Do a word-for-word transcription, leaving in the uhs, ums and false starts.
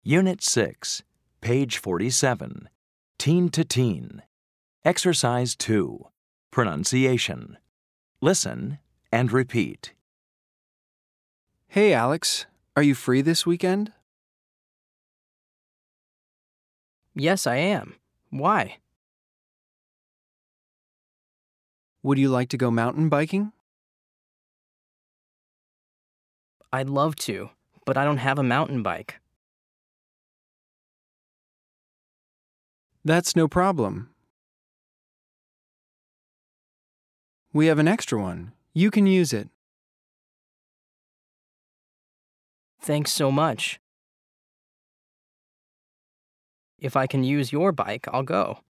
Unit six, page forty-seven, Teen to Teen. Exercise two, Pronunciation. Listen and repeat. Hey, Alex. Are you free this weekend? Yes, I am. Why? Would you like to go mountain biking? I'd love to, but I don't have a mountain bike. That's no problem. We have an extra one. You can use it. Thanks so much. If I can use your bike, I'll go.